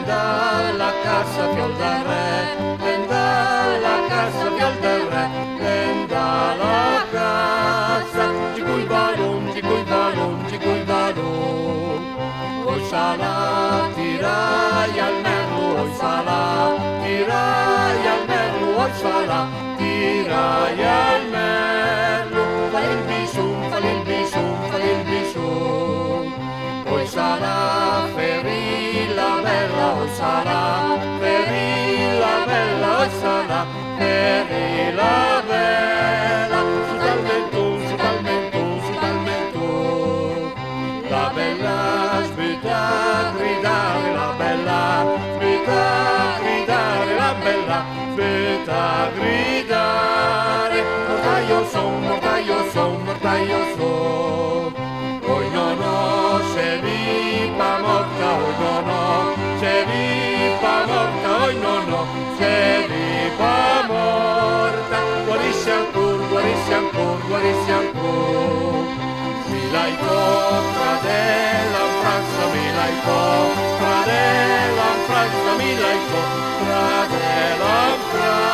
dalla casa fiol del re, ven dalla casa fiol del re, ven dalla casa, ci cui balon, ci cui balon, ci cui balon. Oi sarà, tirai al merlo, oi sarà, tirai al merlo, oi sarà, tirai al merlo, fai il bisum, fai il bisum, fai il bisum. Oi sarà, ferì la bella, oi sarà, ferì la bella, oi sarà, ferì la bella, su dal mentun, su dal mentun, su dal mentun. La bella spita gridare, la bella spita gridare, la bella spita gridare. Mortaio son, mortaio son, mortaio son. Oi no no, se viva morta, oi no no, se viva morta, oi no no, se viva morta. Guarisce ancor, guarisce ancor, guarisce ancor. Mi laico, fratella in Francia, mi laico, fratella in Francia, mi laico, fratella in Francia.